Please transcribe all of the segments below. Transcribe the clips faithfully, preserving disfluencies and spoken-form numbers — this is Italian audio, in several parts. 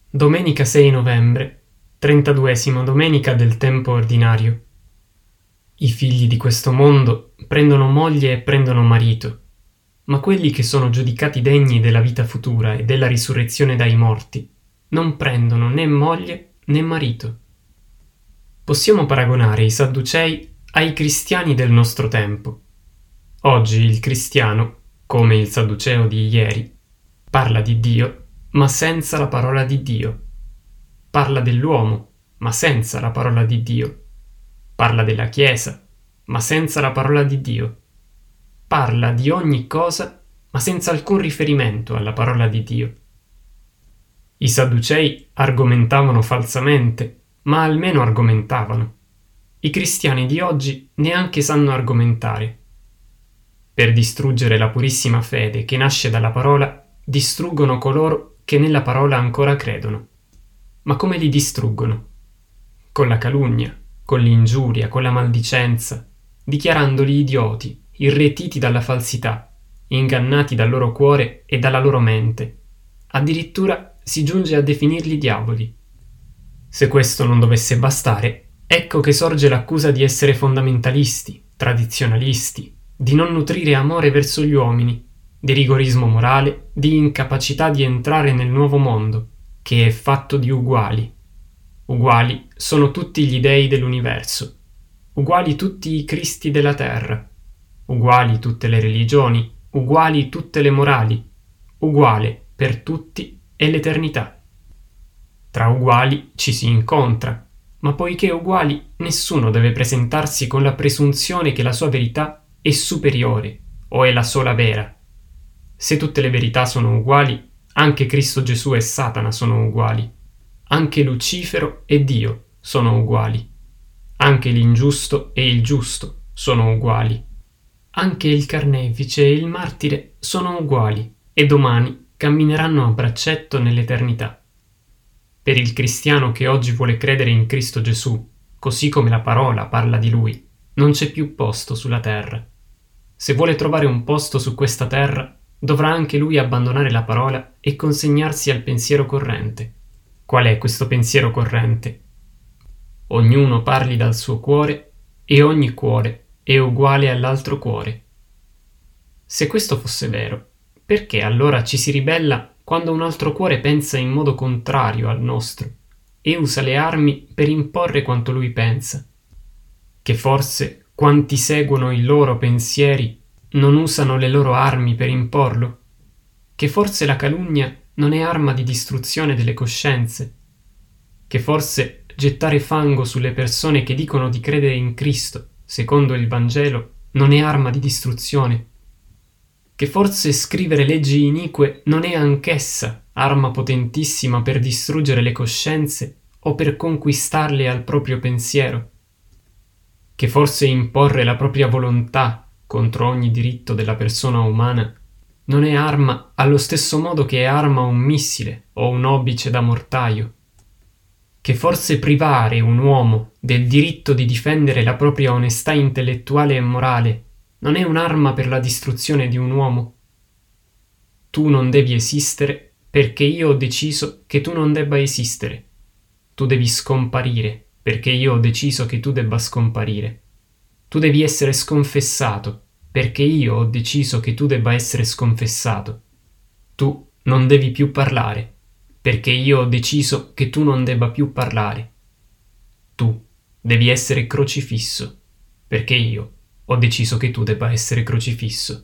Domenica sei novembre, trentaduesima domenica del tempo ordinario. I figli di questo mondo prendono moglie e prendono marito, ma quelli che sono giudicati degni della vita futura e della risurrezione dai morti non prendono né moglie né marito. Possiamo paragonare i Sadducei ai cristiani del nostro tempo. Oggi il cristiano, come il Sadduceo di ieri, parla di Dio, ma senza la parola di Dio. Parla dell'uomo, ma senza la parola di Dio. Parla della Chiesa, ma senza la parola di Dio. Parla di ogni cosa, ma senza alcun riferimento alla parola di Dio. I Sadducei argomentavano falsamente, ma almeno argomentavano. I cristiani di oggi neanche sanno argomentare. Per distruggere la purissima fede che nasce dalla parola, distruggono coloro che nella parola ancora credono. Ma come li distruggono? Con la calunnia, con l'ingiuria, con la maldicenza, dichiarandoli idioti, irretiti dalla falsità, ingannati dal loro cuore e dalla loro mente. Addirittura si giunge a definirli diavoli. Se questo non dovesse bastare, ecco che sorge l'accusa di essere fondamentalisti, tradizionalisti, di non nutrire amore verso gli uomini, di rigorismo morale, di incapacità di entrare nel nuovo mondo, che è fatto di uguali. Uguali sono tutti gli dei dell'universo, uguali tutti i Cristi della terra, uguali tutte le religioni, uguali tutte le morali, uguale per tutti è l'eternità. Tra uguali ci si incontra, ma poiché uguali, nessuno deve presentarsi con la presunzione che la sua verità è superiore o è la sola vera. Se tutte le verità sono uguali, anche Cristo Gesù e Satana sono uguali. Anche Lucifero e Dio sono uguali. Anche l'ingiusto e il giusto sono uguali. Anche il carnefice e il martire sono uguali e domani cammineranno a braccetto nell'eternità. Per il cristiano che oggi vuole credere in Cristo Gesù, così come la parola parla di Lui, non c'è più posto sulla terra. Se vuole trovare un posto su questa terra, dovrà anche lui abbandonare la parola e consegnarsi al pensiero corrente. Qual è questo pensiero corrente? Ognuno parli dal suo cuore e ogni cuore è uguale all'altro cuore. Se questo fosse vero, perché allora ci si ribella quando un altro cuore pensa in modo contrario al nostro e usa le armi per imporre quanto lui pensa? Che forse quanti seguono i loro pensieri non usano le loro armi per imporlo? Che forse la calunnia non è arma di distruzione delle coscienze? Che forse gettare fango sulle persone che dicono di credere in Cristo, secondo il Vangelo, non è arma di distruzione? Che forse scrivere leggi inique non è anch'essa arma potentissima per distruggere le coscienze o per conquistarle al proprio pensiero? Che forse imporre la propria volontà contro ogni diritto della persona umana non è arma allo stesso modo che è arma un missile o un obice da mortaio? Che forse privare un uomo del diritto di difendere la propria onestà intellettuale e morale non è un'arma per la distruzione di un uomo? Tu non devi esistere perché io ho deciso che tu non debba esistere. Tu devi scomparire perché io ho deciso che tu debba scomparire. Tu devi essere sconfessato, perché io ho deciso che tu debba essere sconfessato. Tu non devi più parlare, perché io ho deciso che tu non debba più parlare. Tu devi essere crocifisso, perché io ho deciso che tu debba essere crocifisso.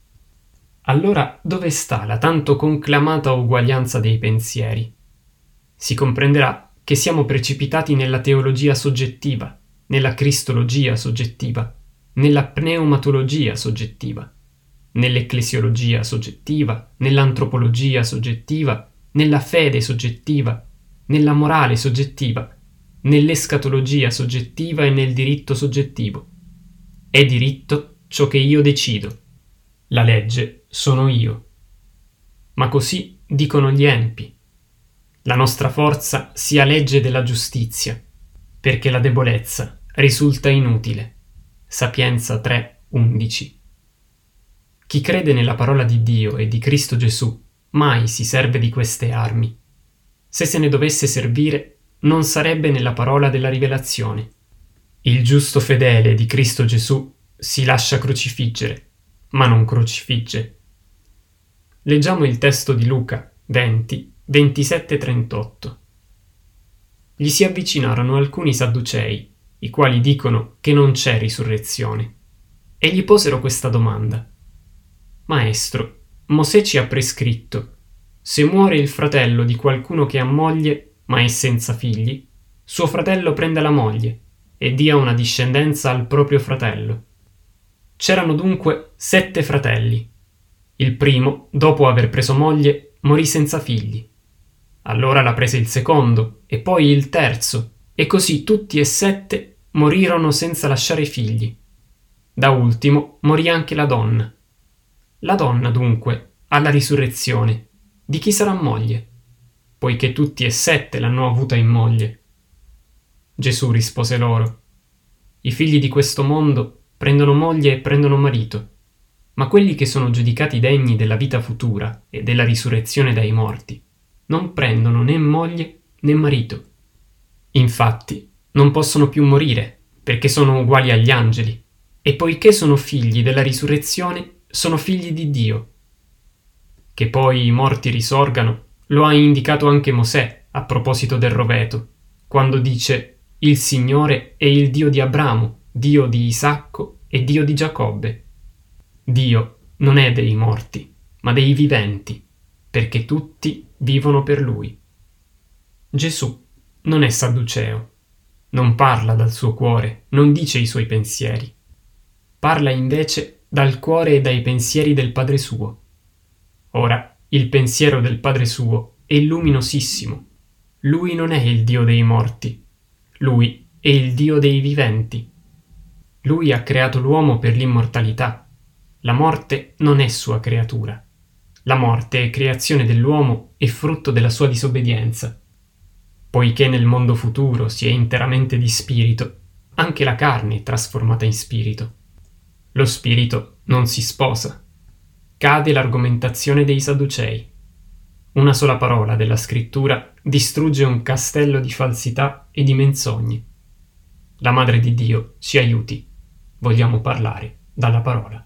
Allora dove sta la tanto conclamata uguaglianza dei pensieri? Si comprenderà che siamo precipitati nella teologia soggettiva, nella cristologia soggettiva, nella pneumatologia soggettiva, nell'ecclesiologia soggettiva, nell'antropologia soggettiva, nella fede soggettiva, nella morale soggettiva, nell'escatologia soggettiva e nel diritto soggettivo. È diritto ciò che io decido. La legge sono io. Ma così dicono gli empi. La nostra forza sia legge della giustizia, perché la debolezza risulta inutile. Sapienza tre undici. Chi crede nella parola di Dio e di Cristo Gesù mai si serve di queste armi. Se se ne dovesse servire, non sarebbe nella parola della rivelazione. Il giusto fedele di Cristo Gesù si lascia crocifiggere, ma non crocifigge. Leggiamo il testo di Luca venti, ventisette trentotto. Gli si avvicinarono alcuni sadducei, i quali dicono che non c'è risurrezione, e gli posero questa domanda. Maestro, Mosè ci ha prescritto: se muore il fratello di qualcuno che ha moglie, ma è senza figli, suo fratello prenda la moglie e dia una discendenza al proprio fratello. C'erano dunque sette fratelli. Il primo, dopo aver preso moglie, morì senza figli. Allora la prese il secondo, e poi il terzo, e così tutti e sette morirono senza lasciare figli. Da ultimo morì anche la donna. La donna, dunque, alla risurrezione, di chi sarà moglie? Poiché tutti e sette l'hanno avuta in moglie. Gesù rispose loro: i figli di questo mondo prendono moglie e prendono marito, ma quelli che sono giudicati degni della vita futura e della risurrezione dai morti non prendono né moglie né marito. Infatti non possono più morire, perché sono uguali agli angeli, e poiché sono figli della risurrezione, sono figli di Dio. Che poi i morti risorgano lo ha indicato anche Mosè a proposito del roveto, quando dice: il Signore è il Dio di Abramo, Dio di Isacco e Dio di Giacobbe. Dio non è dei morti, ma dei viventi, perché tutti vivono per Lui. Gesù non è sadduceo, non parla dal suo cuore, non dice i suoi pensieri. Parla invece dal cuore e dai pensieri del Padre suo. Ora, il pensiero del Padre suo è luminosissimo. Lui non è il Dio dei morti, Lui è il Dio dei viventi. Lui ha creato l'uomo per l'immortalità. La morte non è sua creatura. La morte è creazione dell'uomo e frutto della sua disobbedienza. Poiché nel mondo futuro si è interamente di spirito, anche la carne è trasformata in spirito. Lo spirito non si sposa. Cade l'argomentazione dei Sadducei. Una sola parola della scrittura distrugge un castello di falsità e di menzogne. La Madre di Dio ci aiuti. Vogliamo parlare dalla parola.